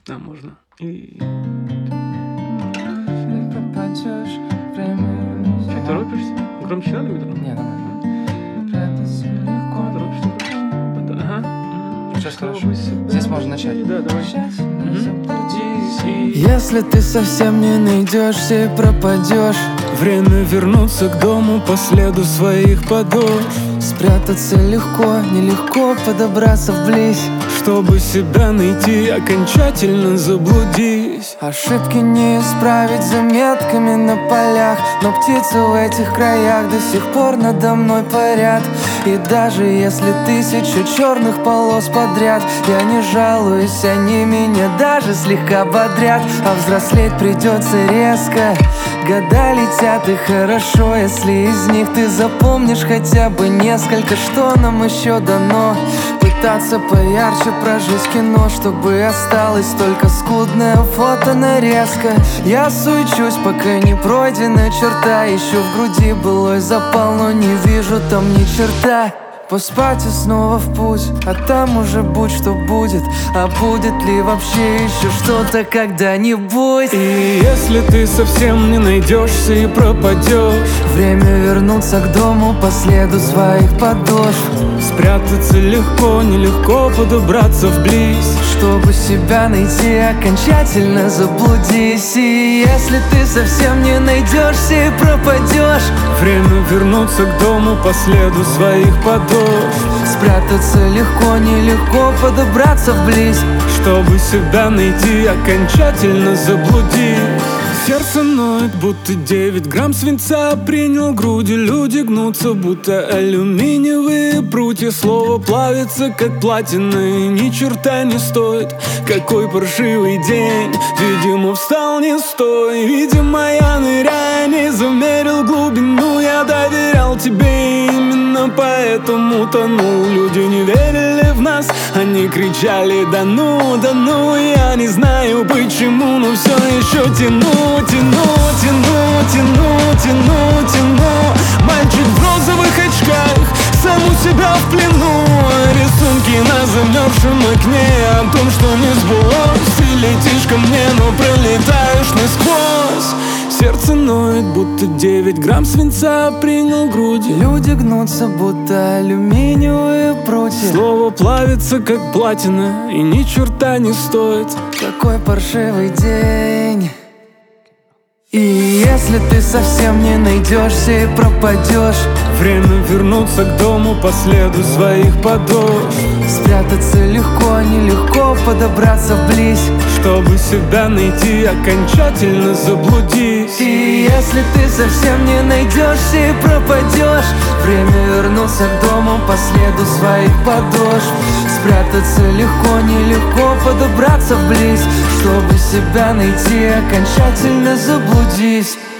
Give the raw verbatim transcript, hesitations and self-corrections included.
Да, можно. И... Чуть торопишься? Громче надо метро? Не, нормально. Ага. Сейчас хорошо. Здесь можно начать. Да, давай. Если ты совсем не найдешься и пропадешь, время вернуться к дому по следу своих подошв. Спрятаться легко, нелегко подобраться вблизь, чтобы себя найти, окончательно заблудись. Ошибки не исправить заметками на полях, но птицы в этих краях до сих пор надо мной парят. И даже если тысяча черных полос подряд, я не жалуюсь, они меня даже слегка бодрят. А взрослеть придется резко, года летят и хорошо, если из них ты запомнишь хотя бы несколько, что нам еще дано. Пытаться поярче прожить кино, чтобы осталось только скудное фото нарезка. Я суечусь, пока не пройдена черта, еще в груди былой запал, но не вижу там ни черта. Поспать и снова в путь, а там уже будь что будет. А будет ли вообще еще что-то когда-нибудь? И если ты совсем не найдешься и пропадешь, время вернуться к дому по следу своих подошв. Спрятаться легко, нелегко подобраться вблизь, чтобы себя найти, окончательно заблудись. И если ты совсем не найдешься и пропадешь, время вернуться к дому по следу своих подошв. Спрятаться легко, нелегко подобраться вблизь, чтобы себя найти, окончательно заблудись. Сердце ноет, будто девять грамм свинца принял груди. Люди гнутся, будто алюминиевые прутья. Слово плавится, как платина, и ни черта не стоит. Какой паршивый день, видимо, встал не с той. Видимо, я ныряя не замерил глубину. Я доверял тебе, именно поэтому тонул. Люди не верили в нас, они кричали: да ну, да ну. Я не знаю почему, но все еще тяну. Тяну, тяну, тяну, тяну, тяну. Мальчик в розовых очках, сам у себя в плену. Рисунки на замерзшем окне о том, что не сбылось. Ты летишь ко мне, но пролетаешь насквозь. Сердце ноет, будто девять грамм свинца принял груди. Люди гнутся, будто алюминиевые прутья. Слово плавится, как платина, и ни черта не стоит. Какой паршивый день. И если ты совсем не найдешься и пропадешь, время вернуться к дому по следу своих подошв. Спрятаться легко, нелегко подобраться вблизь, чтобы себя найти, окончательно заблудись. И если ты совсем не найдешься и пропадешь, время вернуться к дому по следу своих подошв. Спрятаться легко, нелегко подобраться вблизь, чтобы себя найти, окончательно заблудись.